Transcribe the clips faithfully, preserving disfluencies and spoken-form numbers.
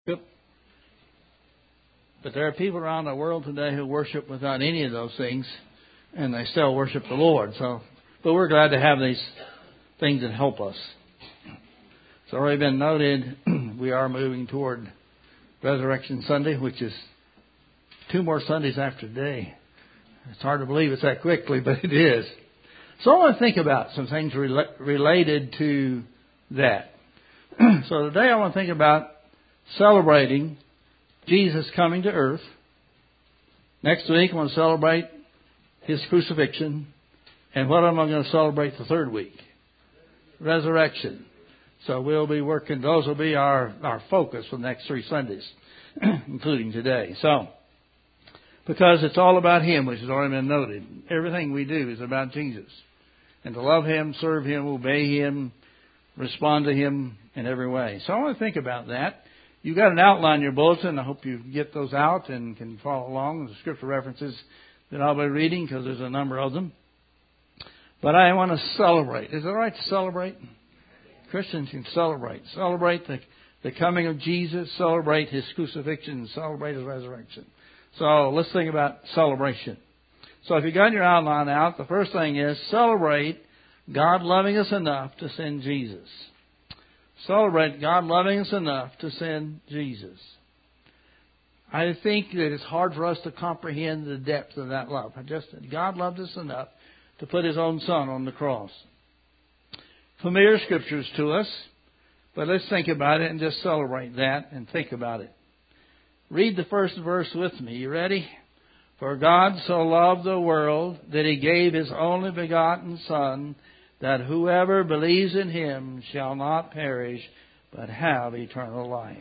But there are people around the world today who worship without any of those things, and they still worship the Lord. So, but we're glad to have these things that help us. It's already been noted we are moving toward Resurrection Sunday, which is two more Sundays after today. It's hard to believe it's that quickly, but it is. So I want to think about some things rela- related to that. So today I want to think about celebrating Jesus coming to earth. Next week I want to celebrate His crucifixion. And what am I going to celebrate the third week? Resurrection. So we'll be working, those will be our, our focus for the next three Sundays, including today. So, because it's all about Him, which has already been noted. Everything we do is about Jesus. And to love Him, serve Him, obey Him, respond to Him in every way. So I want to think about that. You've got an outline in your bulletin. I hope you get those out and can follow along with the scripture references that I'll be reading, because there's a number of them. But I want to celebrate. Is it all right to celebrate? Christians can celebrate. Celebrate the, the coming of Jesus. Celebrate His crucifixion. Celebrate His resurrection. So let's think about celebration. So if you got your outline out, the first thing is celebrate God loving us enough to send Jesus. Celebrate God loving us enough to send Jesus. I think that it's hard for us to comprehend the depth of that love. Just God loved us enough to put His own Son on the cross. Familiar scriptures to us, but let's think about it and just celebrate that and think about it. Read the first verse with me. You ready? For God so loved the world that He gave His only begotten Son, that whoever believes in Him shall not perish, but have eternal life.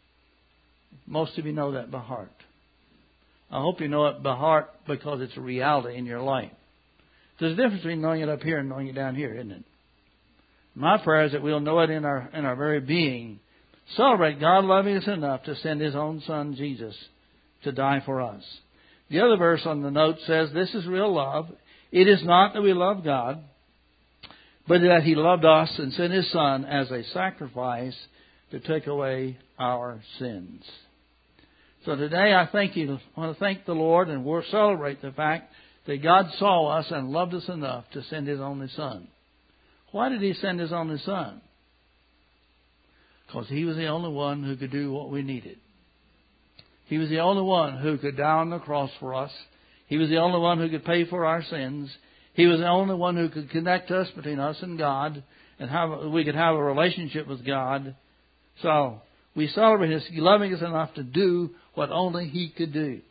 Most of you know that by heart. I hope you know it by heart because it's a reality in your life. There's a difference between knowing it up here and knowing it down here, isn't it? My prayer is that we'll know it in our in our very being. Celebrate God loving us enough to send His own Son, Jesus, to die for us. The other verse on the note says, this is real love. It is not that we love God, but that He loved us and sent His Son as a sacrifice to take away our sins. So today I thank you. I want to thank the Lord and we'll celebrate the fact that God saw us and loved us enough to send His only Son. Why did He send His only Son? Because He was the only one who could do what we needed. He was the only one who could die on the cross for us. He was the only one who could pay for our sins. He was the only one who could connect us between us and God, and have, we could have a relationship with God. So we celebrate His loving us enough to do what only He could do.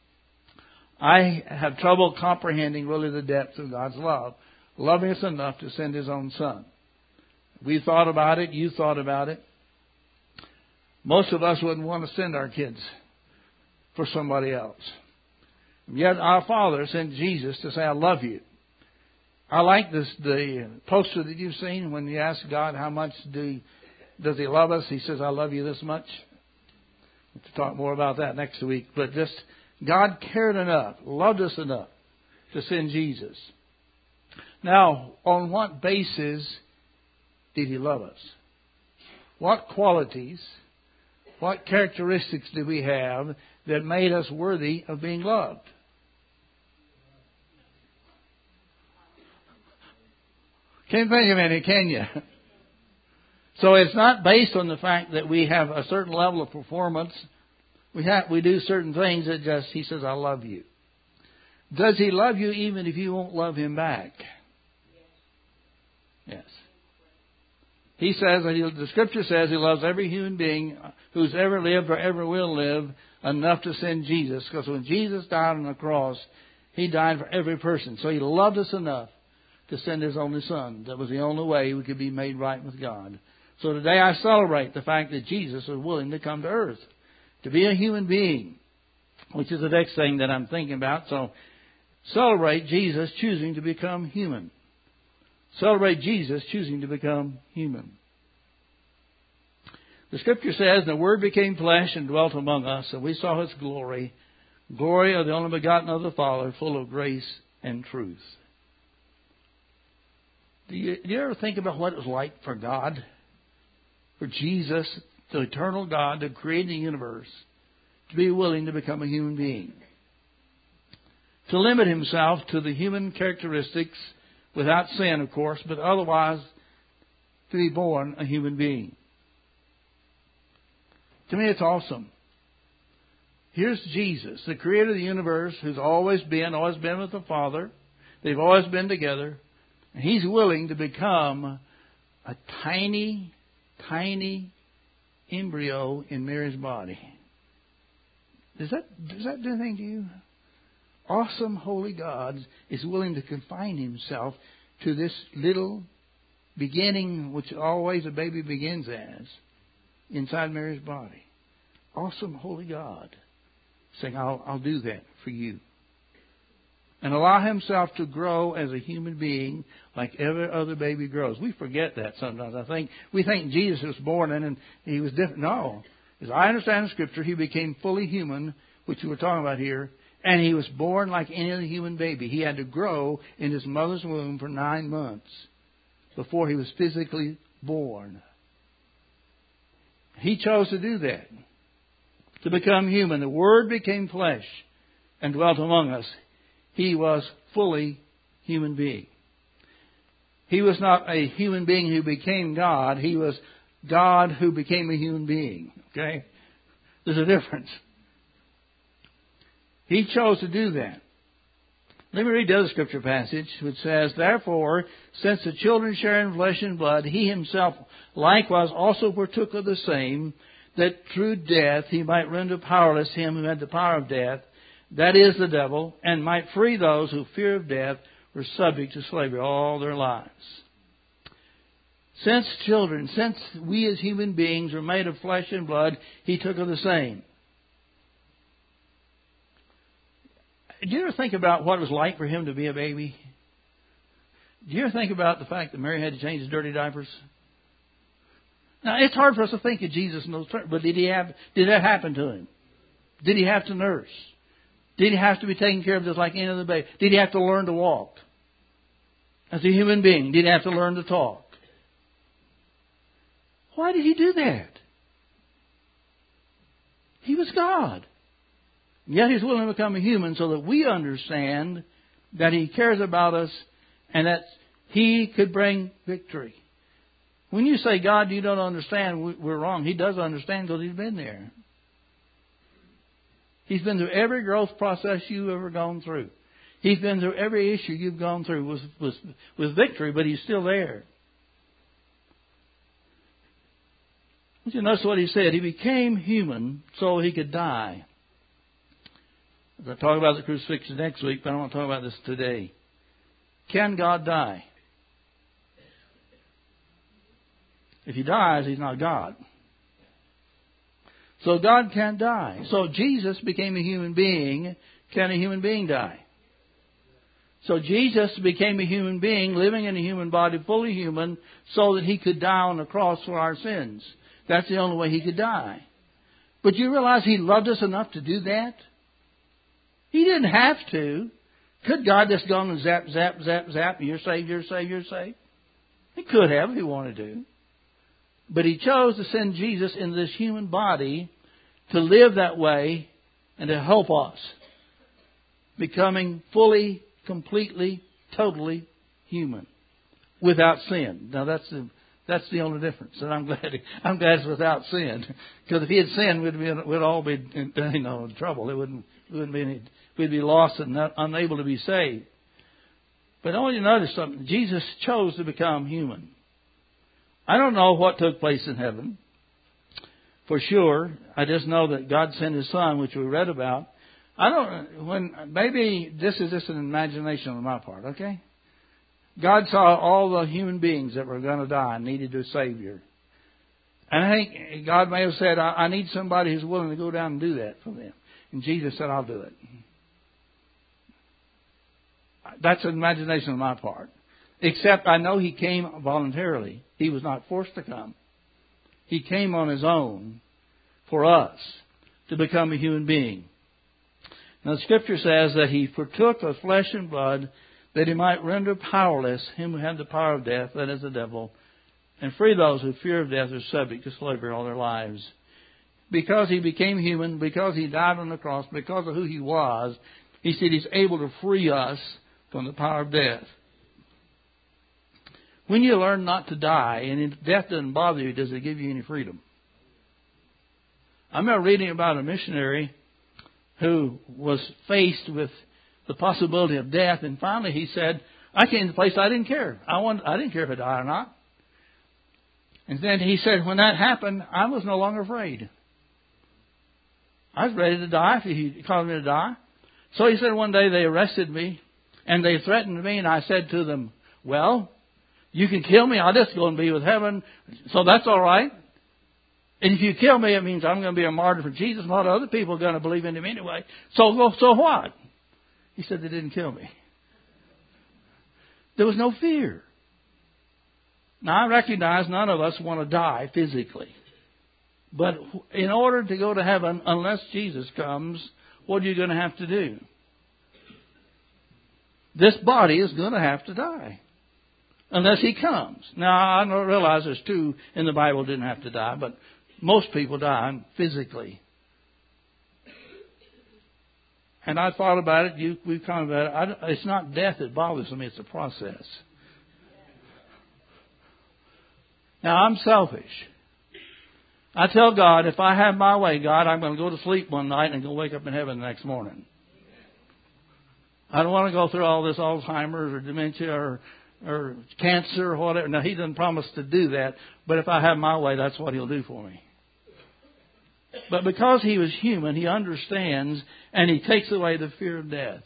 I have trouble comprehending really the depth of God's love, loving us enough to send His own Son. We thought about it. You thought about it. Most of us wouldn't want to send our kids for somebody else. Yet our Father sent Jesus to say, I love you. I like this the poster that you've seen when you ask God how much do does He love us. He says, I love you this much. We'll talk more about that next week. But just God cared enough, loved us enough to send Jesus. Now, on what basis did He love us? What qualities, what characteristics do we have that made us worthy of being loved? Can't think of any, can you? So it's not based on the fact that we have a certain level of performance. We have, we do certain things that just, He says, I love you. Does He love you even if you won't love Him back? Yes. He says, the Scripture says He loves every human being who's ever lived or ever will live enough to send Jesus. Because when Jesus died on the cross, He died for every person. So He loved us enough to send His only Son. That was the only way we could be made right with God. So today I celebrate the fact that Jesus was willing to come to earth, to be a human being, which is the next thing that I'm thinking about. So celebrate Jesus choosing to become human. Celebrate Jesus choosing to become human. The Scripture says, the Word became flesh and dwelt among us, and we saw His glory, glory of the only begotten of the Father, full of grace and truth. Do you, do you ever think about what it was like for God, for Jesus the eternal God that created the universe, to be willing to become a human being. To limit himself to the human characteristics, without sin, of course, but otherwise to be born a human being. To me, it's awesome. Here's Jesus, the creator of the universe, who's always been, always been with the Father. They've always been together. And He's willing to become a tiny, tiny embryo in Mary's body. Does that, does that do anything to you? Awesome, holy God is willing to confine Himself to this little beginning, which always a baby begins as, inside Mary's body. Awesome, holy God, saying, I'll, I'll do that for you. And allow Himself to grow as a human being like every other baby grows. We forget that sometimes. I think we think Jesus was born in and He was different. No. As I understand the Scripture, He became fully human, which we're talking about here, and He was born like any other human baby. He had to grow in His mother's womb for nine months before He was physically born. He chose to do that, to become human. The Word became flesh and dwelt among us. He was fully human being. He was not a human being who became God. He was God who became a human being. Okay? There's a difference. He chose to do that. Let me read the other scripture passage, which says, Therefore, since the children share in flesh and blood, He Himself likewise also partook of the same, that through death He might render powerless him who had the power of death, that is the devil, and might free those who fear of death were subject to slavery all their lives. Since children, since we as human beings are made of flesh and blood, He took of the same. Do you ever think about what it was like for Him to be a baby? Do you ever think about the fact that Mary had to change His dirty diapers? Now, it's hard for us to think of Jesus in those terms, but did He have, did that happen to Him? Did He have to nurse? Did He have to be taken care of just like any other baby? Did He have to learn to walk? As a human being, did He have to learn to talk? Why did He do that? He was God. Yet He's willing to become a human so that we understand that He cares about us and that He could bring victory. When you say, God, you don't understand, we're wrong. He does understand because He's been there. He's been through every growth process you've ever gone through. He's been through every issue you've gone through with, with, with victory, but He's still there. You notice what He said. He became human so He could die. I'll talk about the crucifixion next week, but I don't want to talk about this today. Can God die? If He dies, He's not God. So God can't die. So Jesus became a human being. Can a human being die? So Jesus became a human being, living in a human body, fully human, so that He could die on the cross for our sins. That's the only way He could die. But you realize He loved us enough to do that? He didn't have to. Could God just go and zap, zap, zap, zap, and you're saved, you're saved, you're saved? He could have if He wanted to. But He chose to send Jesus into this human body to live that way and to help us, becoming fully, completely, totally human, without sin. Now that's the that's the only difference, and I'm glad I'm glad it's without sin. Because if He had sinned, we'd be we'd all be in, you know in trouble. It wouldn't it wouldn't be any, we'd be lost and not, unable to be saved. But I want you to notice something. Jesus chose to become human. I don't know what took place in heaven, for sure. I just know that God sent His Son, which we read about. I don't. When maybe this is just an imagination on my part. Okay. God saw all the human beings that were going to die and needed a Savior. And I think God may have said, I, I need somebody who's willing to go down and do that for them. And Jesus said, I'll do it. That's an imagination on my part. Except I know He came voluntarily. He was not forced to come. He came on His own for us to become a human being. Now the Scripture says that He partook of flesh and blood that He might render powerless him who had the power of death, that is the devil, and free those who fear of death are subject to slavery all their lives. Because He became human, because He died on the cross, because of who He was, He said He's able to free us from the power of death. When you learn not to die and death doesn't bother you, does it give you any freedom? I remember reading about a missionary who was faced with the possibility of death, and finally he said, I came to the place I didn't care. I wanted, I didn't care if I died or not. And then he said, when that happened, I was no longer afraid. I was ready to die if He caused me to die. So he said one day they arrested me and they threatened me, and I said to them, well, you can kill me, I'll just go and be with heaven, so that's all right. And if you kill me, it means I'm going to be a martyr for Jesus. A lot of other people are going to believe in Him anyway. So, so what? He said they didn't kill me. There was no fear. Now, I recognize none of us want to die physically. But in order to go to heaven, unless Jesus comes, what are you going to have to do? This body is going to have to die. Unless He comes. Now, I realize there's two in the Bible didn't have to die, but most people die physically. And I thought about it. You, we've come about it. I, it's not death that bothers me. It's a process. Now, I'm selfish. I tell God, if I have my way, God, I'm going to go to sleep one night and go wake up in heaven the next morning. I don't want to go through all this Alzheimer's or dementia or, or cancer or whatever. Now, He doesn't promise to do that. But if I have my way, that's what He'll do for me. But because He was human, He understands, and He takes away the fear of death.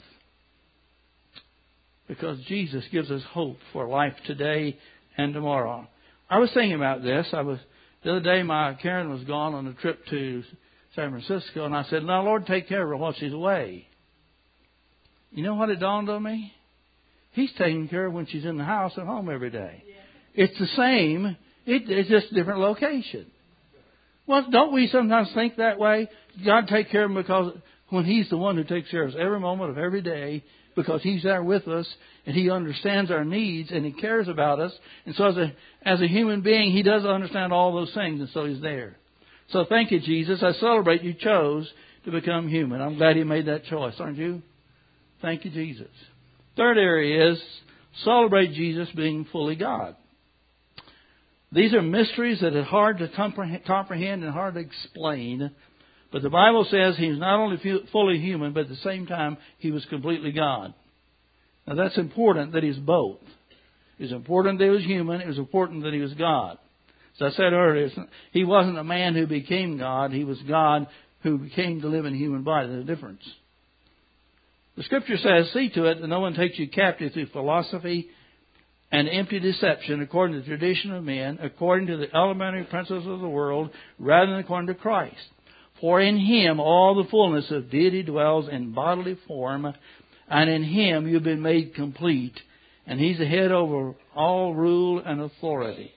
Because Jesus gives us hope for life today and tomorrow. I was thinking about this. I was the other day, my Karen was gone on a trip to San Francisco, and I said, now, Lord, take care of her while she's away. You know what it dawned on me? He's taking care of her when she's in the house at home every day. Yeah. It's the same. It, it's just a different location. Well, don't we sometimes think that way? God take care of him because when He's the one who takes care of us every moment of every day, because He's there with us and He understands our needs and He cares about us. And so as a, as a human being, He does understand all those things, and so He's there. So thank you, Jesus. I celebrate you chose to become human. I'm glad you made that choice, aren't you? Thank you, Jesus. Third area is celebrate Jesus being fully God. These are mysteries that are hard to comprehend and hard to explain. But the Bible says He's not only fully human, but at the same time, He was completely God. Now that's important that He's both. It's important that He was human. It was important that He was God. As I said earlier, He wasn't a man who became God. He was God who came to live in a human body. There's a difference. The Scripture says, see to it that no one takes you captive through philosophy and empty deception, according to the tradition of men, according to the elementary principles of the world, rather than according to Christ. For in Him all the fullness of deity dwells in bodily form, and in Him you've been made complete, and He's the head over all rule and authority.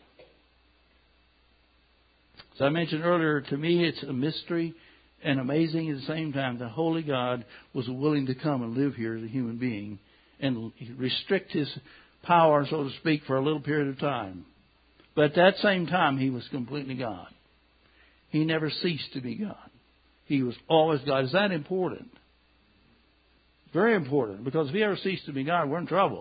As I mentioned earlier, to me it's a mystery and amazing at the same time. The Holy God was willing to come and live here as a human being and restrict His power, so to speak, for a little period of time. But at that same time, He was completely God. He never ceased to be God. He was always God. Is that important? Very important, because if He ever ceased to be God, we're in trouble.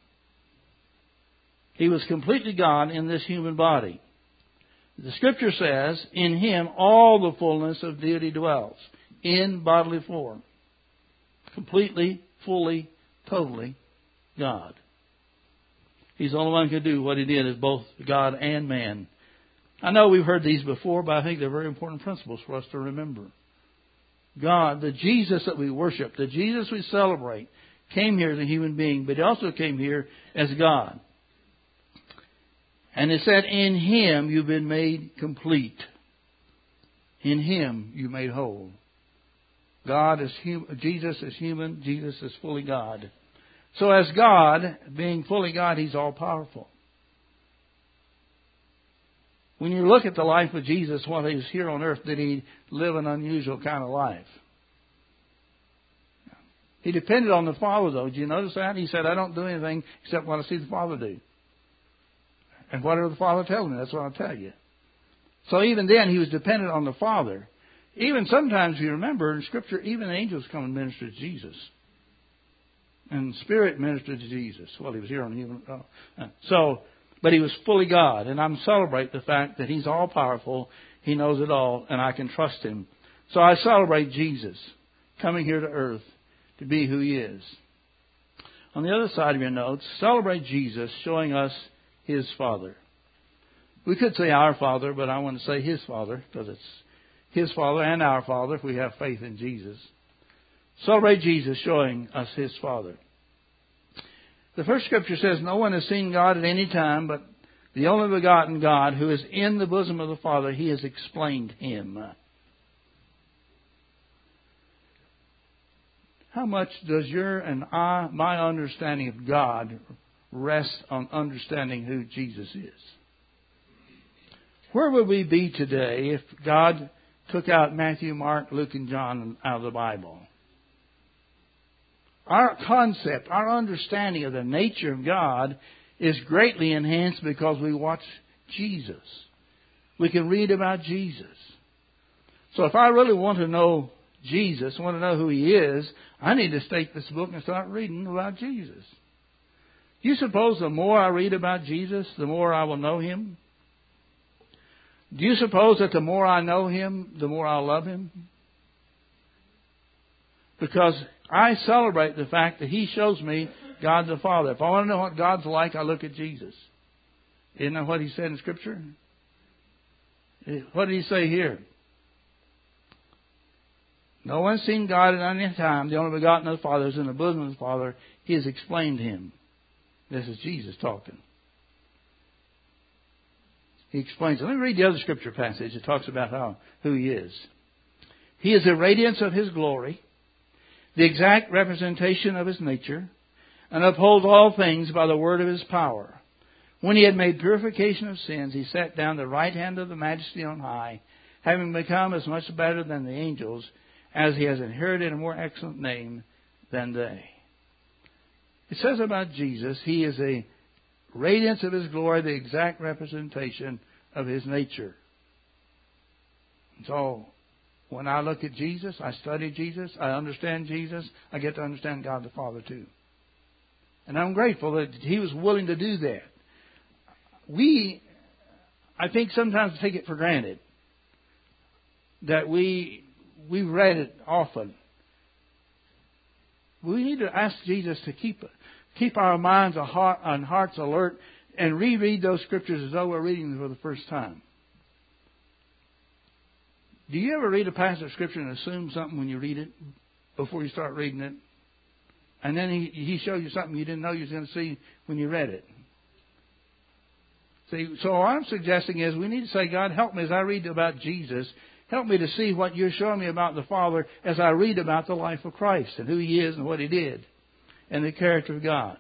He was completely God in this human body. The Scripture says, in Him all the fullness of deity dwells, in bodily form. Completely, fully, totally God. He's the only one who could do what He did as both God and man. I know we've heard these before, but I think they're very important principles for us to remember. God, the Jesus that we worship, the Jesus we celebrate, came here as a human being, but He also came here as God. And it said, in Him you've been made complete. In Him you made whole. God is human, Jesus is human, Jesus is fully God. So as God, being fully God, He's all powerful. When you look at the life of Jesus while He was here on earth, did He live an unusual kind of life? He depended on the Father, though. Did you notice that? He said, I don't do anything except what I see the Father do. And whatever the Father tells me, that's what I'll tell you. So even then, he was dependent on the Father. Even sometimes, if you remember, in Scripture, even angels come and minister to Jesus. And Spirit ministered to Jesus. Well, he was here on human. Uh, so, but he was fully God. And I'm celebrate the fact that he's all-powerful. He knows it all, and I can trust him. So I celebrate Jesus coming here to earth to be who he is. On the other side of your notes, celebrate Jesus showing us his Father. We could say our Father, but I want to say his Father, because it's his Father and our Father if we have faith in Jesus. Celebrate Jesus showing us his Father. The first scripture says, no one has seen God at any time, but the only begotten God who is in the bosom of the Father, he has explained him. How much does your and I, my understanding of God rest on understanding who Jesus is? Where would we be today if God took out Matthew, Mark, Luke, and John out of the Bible? Our concept, our understanding of the nature of God is greatly enhanced because we watch Jesus. We can read about Jesus. So if I really want to know Jesus, want to know who he is, I need to take this book and start reading about Jesus. Do you suppose the more I read about Jesus, the more I will know him? Do you suppose that the more I know him, the more I'll love him? Because I celebrate the fact that he shows me God the Father. If I want to know what God's like, I look at Jesus. Isn't that what he said in Scripture? What did he say here? No one's seen God at any time. The only begotten of the Father is in the bosom of the Father. He has explained him. This is Jesus talking. He explains it. Let me read the other scripture passage. It talks about how who he is. He is the radiance of his glory, the exact representation of his nature, and upholds all things by the word of his power. When he had made purification of sins, he sat down at the right hand of the Majesty on high, having become as much better than the angels, as he has inherited a more excellent name than they. It says about Jesus, he is a radiance of his glory, the exact representation of his nature. So, when I look at Jesus, I study Jesus, I understand Jesus, I get to understand God the Father too. And I'm grateful that he was willing to do that. We, I think, sometimes take it for granted that we we read it often. We need to ask Jesus to keep keep our minds and hearts alert and reread those scriptures as though we're reading them for the first time. Do you ever read a passage of Scripture and assume something when you read it before you start reading it? And then he, he shows you something you didn't know you was going to see when you read it. See, so what I'm suggesting is we need to say, God, help me as I read about Jesus. Help me to see what you're showing me about the Father as I read about the life of Christ and who he is and what he did and the character of God.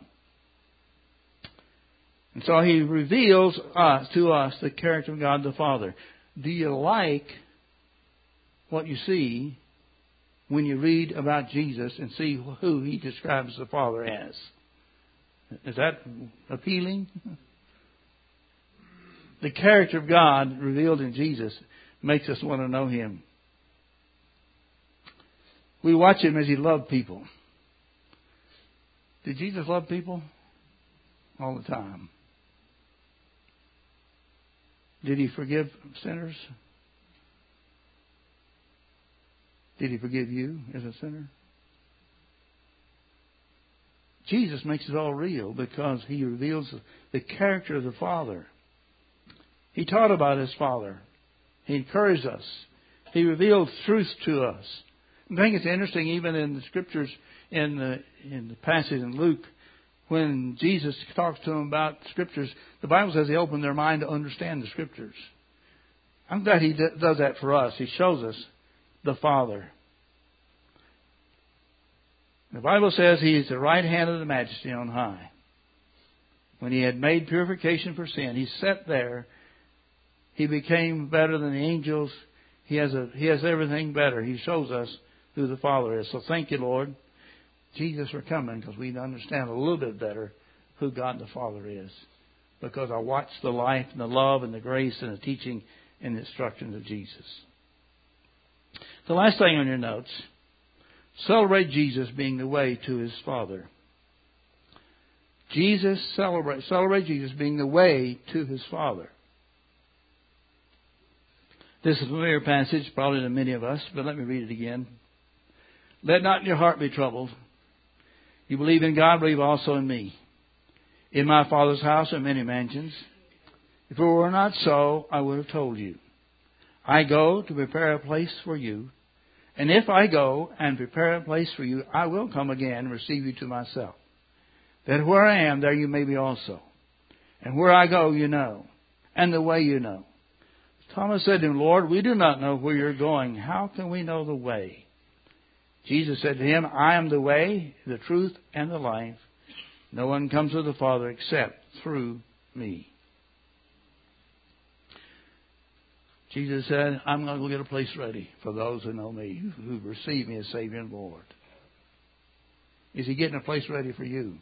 And so he reveals us, to us the character of God the Father. Do you like what you see when you read about Jesus and see who he describes the Father as? Is that appealing? The character of God revealed in Jesus makes us want to know him. We watch him as he loved people. Did Jesus love people? All the time. Did he forgive sinners? Did he forgive you as a sinner? Jesus makes it all real because he reveals the character of the Father. He taught about his Father. He encouraged us. He revealed truth to us. I think it's interesting, even in the Scriptures, in the, in the passage in Luke, when Jesus talks to them about Scriptures, the Bible says he opened their mind to understand the Scriptures. I'm glad he does that for us. He shows us the Father. The Bible says he is the right hand of the Majesty on high. When he had made purification for sin, he sat there. He became better than the angels. He has a, he has everything better. He shows us who the Father is. So thank you, Lord, Jesus, for coming because we understand a little bit better who God the Father is. because I watched the life and the love and the grace and the teaching and the instructions of Jesus. The last thing on your notes, celebrate Jesus being the way to His Father. Jesus, celebrate, celebrate Jesus being the way to His Father. This is a familiar passage, probably to many of us, but let me read it again. Let not your heart be troubled. You believe in God, believe also in me. In my Father's house are many mansions. If it were not so, I would have told you. I go to prepare a place for you. And if I go and prepare a place for you, I will come again and receive you to myself, that where I am, there you may be also. And where I go, you know, and the way you know. Thomas said to him, Lord, we do not know where you're going. How can we know the way? Jesus said to him, I am the way, the truth, and the life. No one comes to the Father except through me. Jesus said, I'm going to go get a place ready for those who know me, who receive me as Savior and Lord. Is He getting a place ready for you?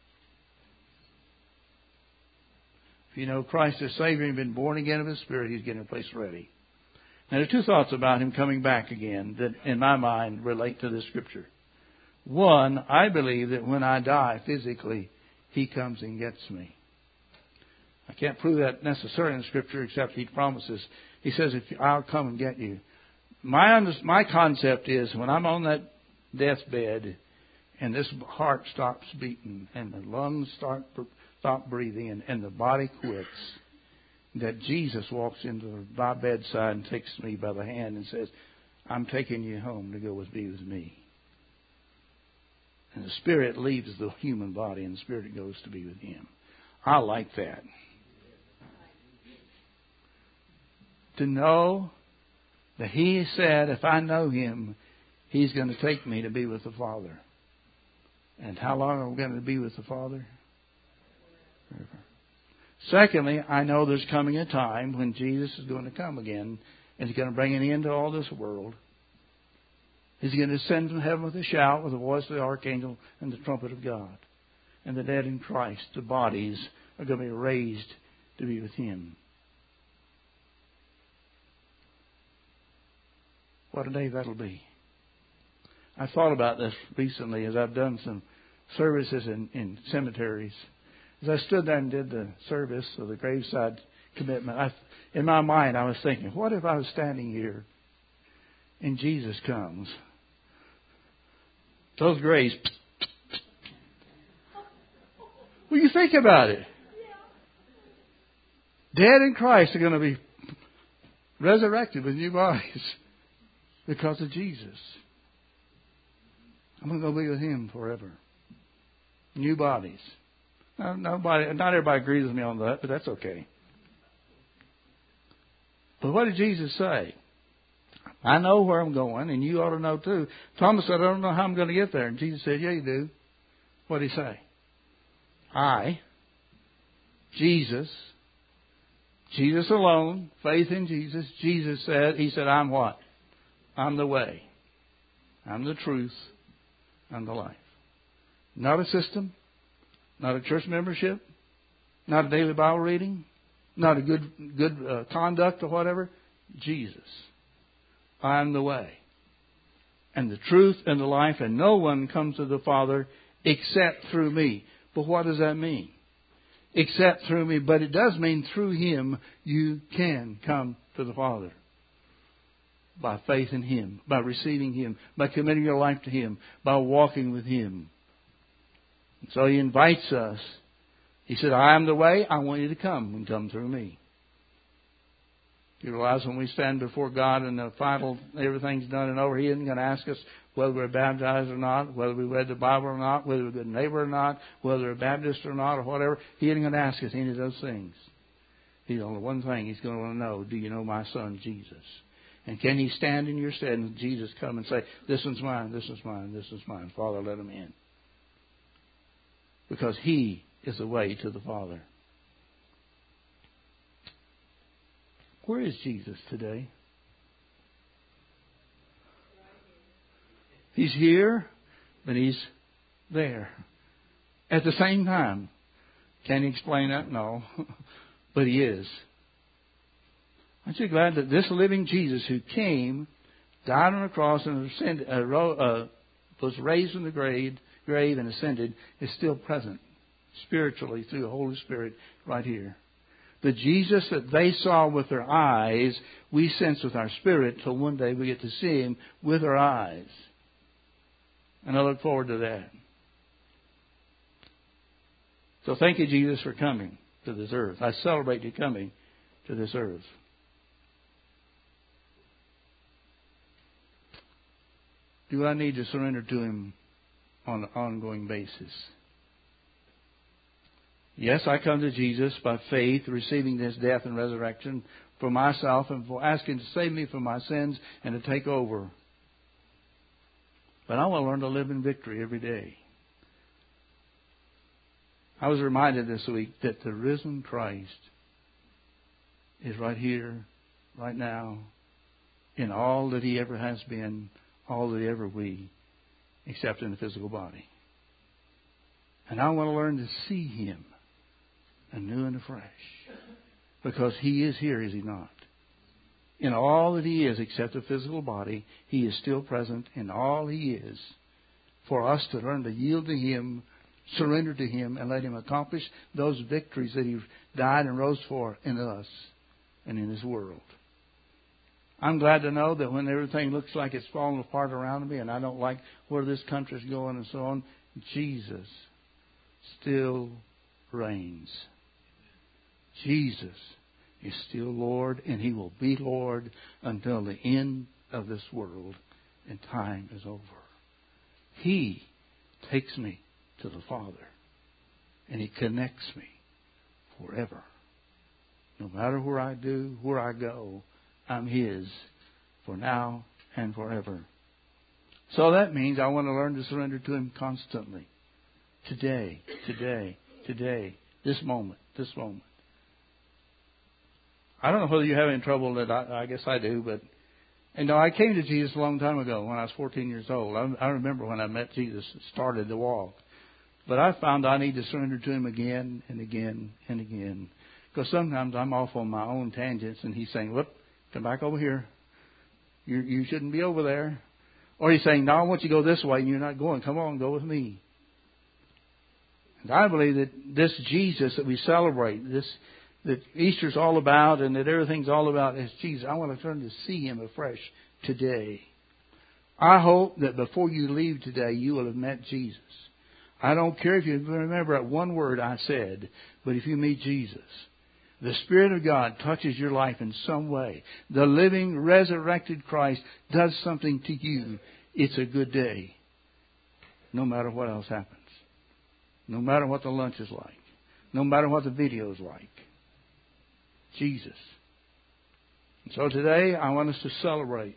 If you know Christ as Savior and been born again of His Spirit, He's getting a place ready. Now, there are two thoughts about Him coming back again that, in my mind, relate to this Scripture. One, I believe that when I die physically, He comes and gets me. I can't prove that necessarily in Scripture, except He promises. He says, "If I'll come and get you." My my concept is when I'm on that deathbed and this heart stops beating and the lungs start stop breathing and, and the body quits, that Jesus walks into my bedside and takes me by the hand and says, "I'm taking you home to go with be with me." And the spirit leaves the human body and the spirit goes to be with Him. I like that. To know that He said, if I know Him, He's going to take me to be with the Father. And how long are we going to be with the Father? Forever. Secondly, I know there's coming a time when Jesus is going to come again and He's going to bring an end to all this world. He's going to descend from heaven with a shout, with the voice of the archangel and the trumpet of God. And the dead in Christ, the bodies, are going to be raised to be with Him. What a day that'll be. I thought about this recently as I've done some services in, in cemeteries. As I stood there and did the service of the graveside commitment, I, in my mind I was thinking, what if I was standing here and Jesus comes? Those graves. Well, you think about it. Dead in Christ are going to be resurrected with new bodies because of Jesus. I'm going to go be with Him forever. New bodies. Now, nobody, not everybody agrees with me on that, but that's okay. But what did Jesus say? I know where I'm going, and you ought to know too. Thomas said, I don't know how I'm going to get there. And Jesus said, yeah, you do. What did He say? I, Jesus, Jesus alone, faith in Jesus. Jesus said, He said, I'm what? I'm the way. I'm the truth. I'm the life. Not a system. Not a church membership. Not a daily Bible reading. Not a good good uh, conduct or whatever. Jesus. I'm the way. And the truth and the life. And no one comes to the Father except through me. But what does that mean? Except through me. But it does mean through Him you can come to the Father. By faith in Him. By receiving Him. By committing your life to Him. By walking with Him. And so He invites us. He said, I am the way. I want you to come and come through me. You realize when we stand before God and the final, everything's done and over, He isn't going to ask us whether we're baptized or not, whether we read the Bible or not, whether we're a good neighbor or not, whether we're a Baptist or not, or whatever. He isn't going to ask us any of those things. He's only one thing He's going to want to know. Do you know my Son, Jesus? And can He stand in your stead and Jesus come and say, this one's mine, this one's mine, this one's mine. Father, let Him in. Because He is the way to the Father. Where is Jesus today? He's here, but He's there. At the same time, Can He explain that? No. But He is. Aren't you glad that this living Jesus who came, died on the cross, and ascended, uh, uh, was raised from the grave, grave and ascended, is still present spiritually through the Holy Spirit right here. The Jesus that they saw with their eyes, we sense with our spirit till one day we get to see Him with our eyes. And I look forward to that. So thank you, Jesus, for coming to this earth. I celebrate you coming to this earth. Do I need to surrender to Him on an ongoing basis? Yes, I come to Jesus by faith, receiving His death and resurrection for myself and for asking to save me from my sins and to take over. But I want to learn to live in victory every day. I was reminded this week that the risen Christ is right here, right now, in all that He ever has been, all that He ever will be, except in the physical body. And I want to learn to see Him anew and afresh. Because He is here, is He not? In all that He is, except the physical body, He is still present in all He is. For us to learn to yield to Him, surrender to Him, and let Him accomplish those victories that He died and rose for in us and in His world. I'm glad to know that when everything looks like it's falling apart around me and I don't like where this country's going and so on, Jesus still reigns. Jesus is still Lord, and He will be Lord until the end of this world and time is over. He takes me to the Father, and He connects me forever. No matter where I do, where I go, I'm His for now and forever. So that means I want to learn to surrender to Him constantly. Today, today, today, this moment, this moment. I don't know whether you have any trouble that I, I guess I do, but you know, I came to Jesus a long time ago when I was fourteen years old. I, I remember when I met Jesus, started the walk. But I found I need to surrender to Him again and again and again. Because sometimes I'm off on my own tangents and He's saying, look, come back over here. You, you shouldn't be over there. Or He's saying, no, I want you to go this way and you're not going. Come on, go with me. And I believe that this Jesus that we celebrate, this that Easter's all about and that everything's all about is Jesus. I want to learn to see Him afresh today. I hope that before you leave today, you will have met Jesus. I don't care if you remember that one word I said, but if you meet Jesus, the Spirit of God touches your life in some way. The living, resurrected Christ does something to you. It's a good day, no matter what else happens. No matter what the lunch is like. No matter what the video is like. Jesus. And so today, I want us to celebrate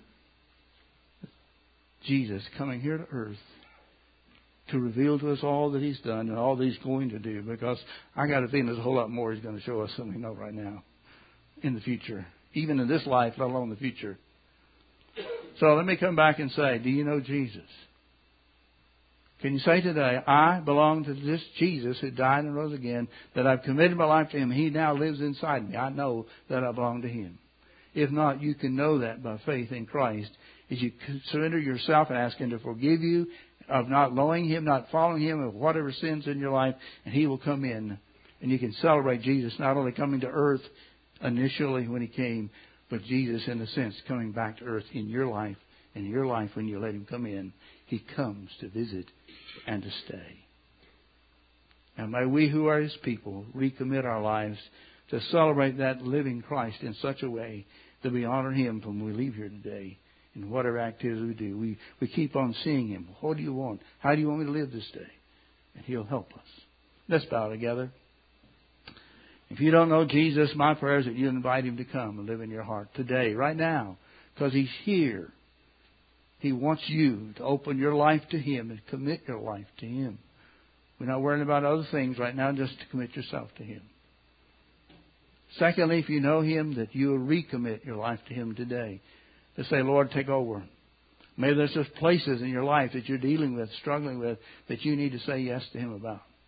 Jesus coming here to earth to reveal to us all that He's done and all that He's going to do. Because I got a feeling there's a whole lot more He's going to show us than we know right now in the future. Even in this life, let alone the future. So let me come back and say, do you know Jesus? Can you say today, I belong to this Jesus who died and rose again, that I've committed my life to Him. He now lives inside me. I know that I belong to Him. If not, you can know that by faith in Christ. As you surrender yourself and ask Him to forgive you of not knowing Him, not following Him, of whatever sins in your life, and He will come in. And you can celebrate Jesus not only coming to earth initially when He came, but Jesus, in a sense, coming back to earth in your life. In your life, when you let Him come in, He comes to visit and to stay. And may we who are His people recommit our lives to celebrate that living Christ in such a way that we honor Him when we leave here today. In whatever activity we do, we, we keep on seeing Him. What do you want? How do you want me to live this day? And He'll help us. Let's bow together. If you don't know Jesus, my prayer is that you invite Him to come and live in your heart today, right now, because He's here. He wants you to open your life to Him and commit your life to Him. We're not worrying about other things right now, just to commit yourself to Him. Secondly, if you know Him, that you will recommit your life to Him today. To say, Lord, take over. Maybe there's just places in your life that you're dealing with, struggling with, that you need to say yes to Him about.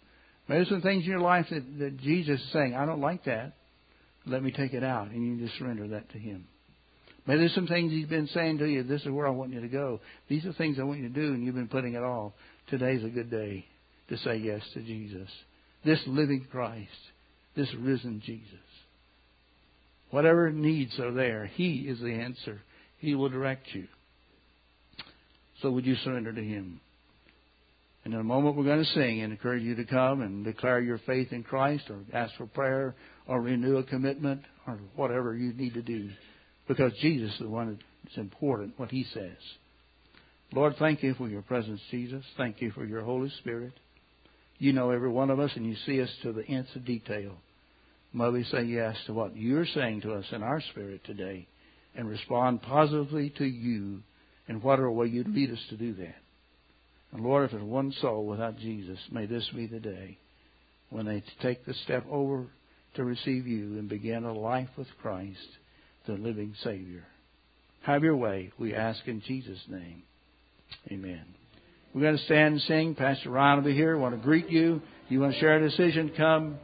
Maybe there's some things in your life that, that Jesus is saying, I don't like that. Let me take it out. And you just surrender that to Him. Maybe there's some things He's been saying to you. This is where I want you to go. These are things I want you to do, and you've been putting it off. Today's a good day to say yes to Jesus. This living Christ. This risen Jesus. Whatever needs are there, He is the answer. He will direct you. So would you surrender to Him? And in a moment we're going to sing and encourage you to come and declare your faith in Christ or ask for prayer or renew a commitment or whatever you need to do. Because Jesus is the one that's important, what He says. Lord, thank You for Your presence, Jesus. Thank You for Your Holy Spirit. You know every one of us and You see us to the nth of detail. May we say yes to what You're saying to us in our spirit today and respond positively to You in whatever way You'd lead us to do that. And Lord, if there's one soul without Jesus, may this be the day when they take the step over to receive You and begin a life with Christ, the living Savior. Have Your way, we ask in Jesus' name. Amen. We're going to stand and sing. Pastor Ryan will be here. I want to greet you. You want to share a decision, come.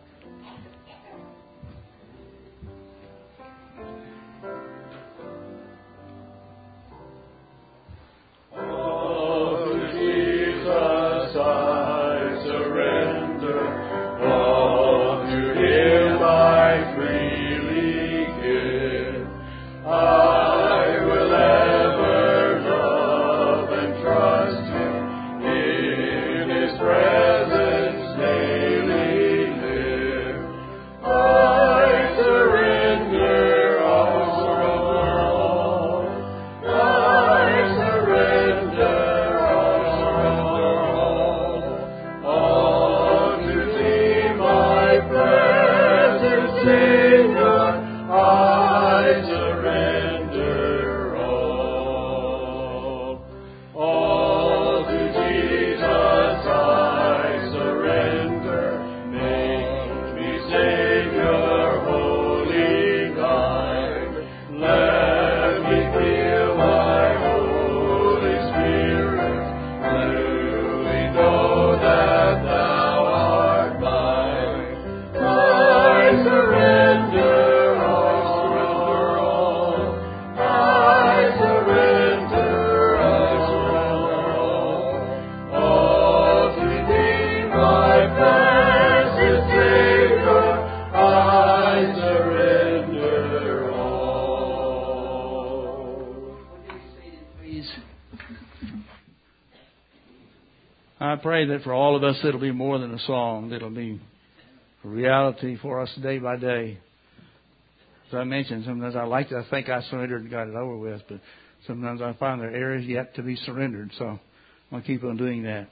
I pray that for all of us it'll be more than a song. It'll be a reality for us day by day. As I mentioned, sometimes I like to think I surrendered and got it over with, but sometimes I find there are areas yet to be surrendered. So I'm going to keep on doing that.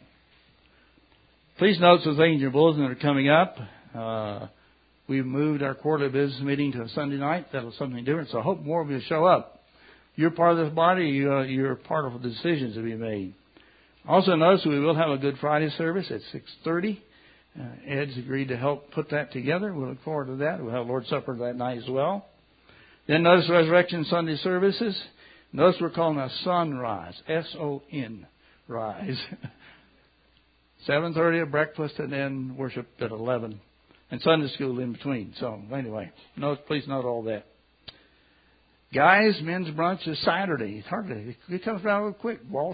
Please note some things in your bulletin that are coming up. Uh, we've moved our quarterly business meeting to a Sunday night. That'll be something different. So I hope more of you show up. You're part of this body. You, uh, you're part of the decisions to be made. Also notice we will have a Good Friday service at six thirty. Uh, Ed's agreed to help put that together. We look forward to that. We'll have Lord's Supper that night as well. Then notice Resurrection Sunday services. Notice we're calling a sunrise. S O N, rise. seven thirty at breakfast and then worship at eleven. And Sunday school in between. So anyway, note, please note all that. Guys, men's brunch is Saturday. It's hardly, it comes around real quick, Walt.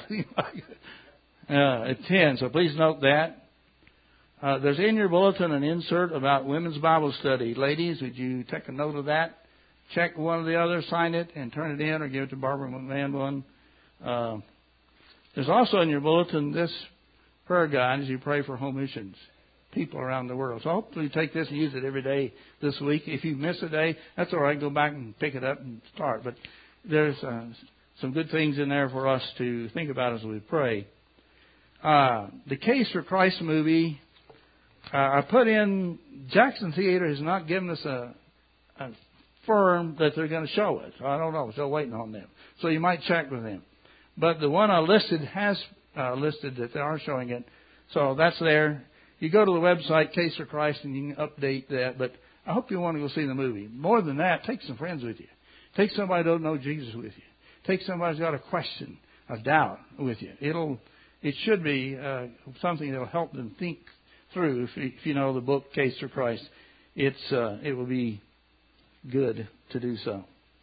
Uh, at ten, so please note that. Uh, there's in your bulletin an insert about women's Bible study. Ladies, would you take a note of that? Check one or the other, sign it, and turn it in or give it to Barbara McMahon one. Uh, there's also in your bulletin this prayer guide as you pray for home missions, people around the world. So hopefully you take this and use it every day this week. If you miss a day, that's all right. Go back and pick it up and start. But there's uh, some good things in there for us to think about as we pray. Uh, the Case for Christ movie, uh, I put in, Jackson Theater has not given us a, a firm that they're going to show it. I don't know. Still waiting on them. So you might check with them. But the one I listed has uh, listed that they are showing it. So that's there. You go to the website, Case for Christ, and you can update that. But I hope you want to go see the movie. More than that, take some friends with you. Take somebody who don't know Jesus with you. Take somebody who's got a question, a doubt with you. It'll... It should be uh, something that will help them think through. If you, if you know the book Case for Christ, it's uh, it will be good to do so.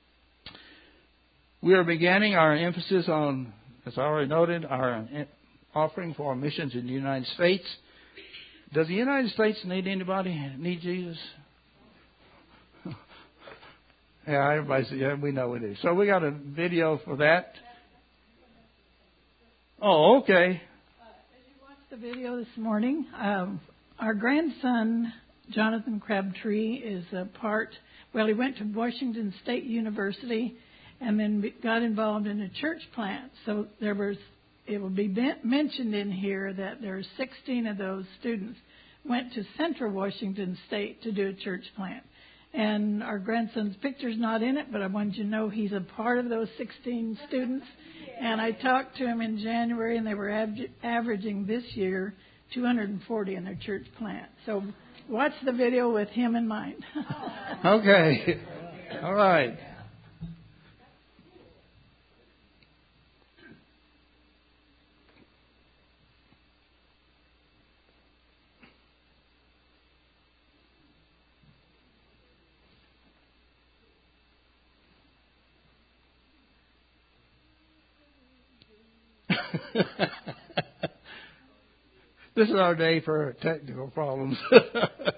We are beginning our emphasis on, as I already noted, our offering for our missions in the United States. Does the United States need anybody? Need Jesus? Yeah, everybody says, yeah, we know we do. So we got a video for that. Oh, okay. Uh, as you watched the video this morning, um, our grandson, Jonathan Crabtree, is a part, well, he went to Washington State University and then got involved in a church plant. So there was, it will be mentioned in here that there are sixteen of those students went to Central Washington State to do a church plant. And our grandson's picture's not in it, but I wanted you to know he's a part of those sixteen students. And I talked to him in January, and they were av- averaging this year two hundred forty in their church plant. So watch the video with him in mind. Okay. All right. This is our day for technical problems. If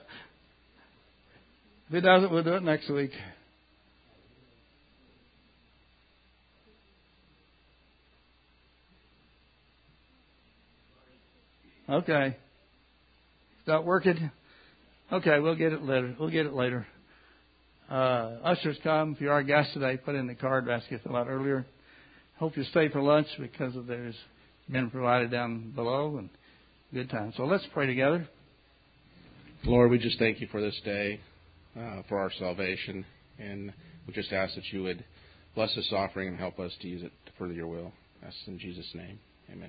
it doesn't, we'll do it next week. Okay. It's not working? Okay, we'll get it later. We'll get it later. Uh, ushers come. If you're our guest today, put in the card basket a lot earlier. Hope you stay for lunch because of there's been provided down below and good time. So let's pray together. Lord, we just thank you for this day, uh, for our salvation, and we just ask that you would bless this offering and help us to use it to further your will. That's in Jesus' name. Amen.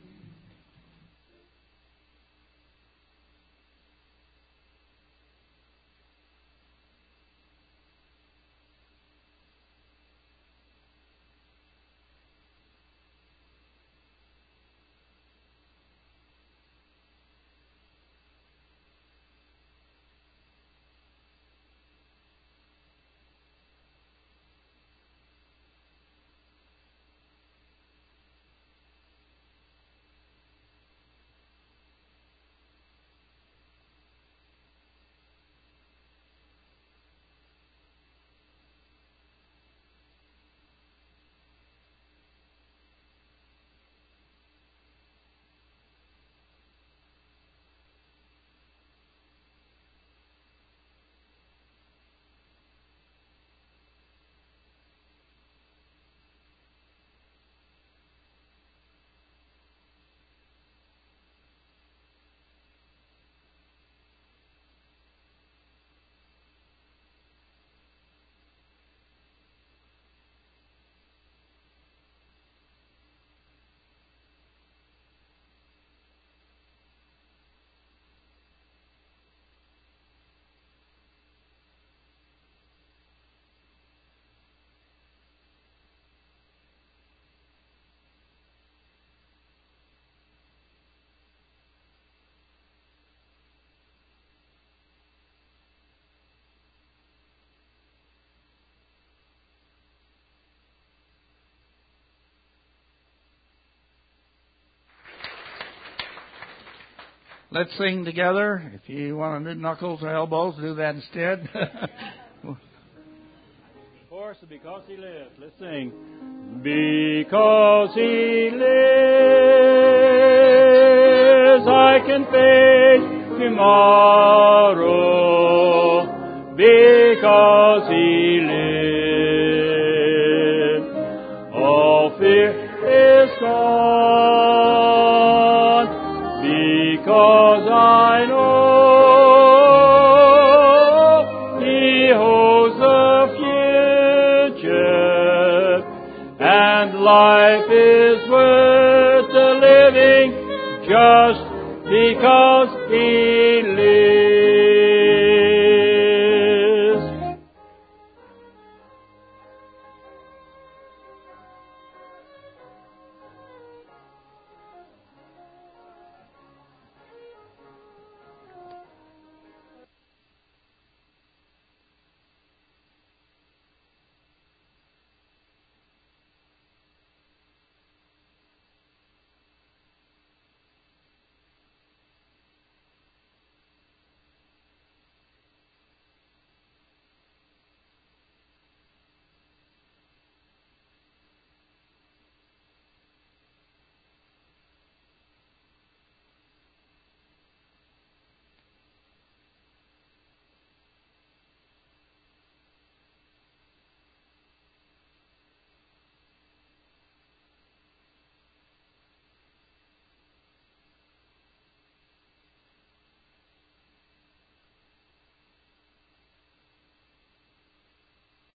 Let's sing together. If you want to do knuckles or elbows, do that instead. Of course, because he lives. Let's sing. Because he lives, I can face tomorrow. Because he lives, all fear is gone. Because I know he holds the future, and life is worth the living just because he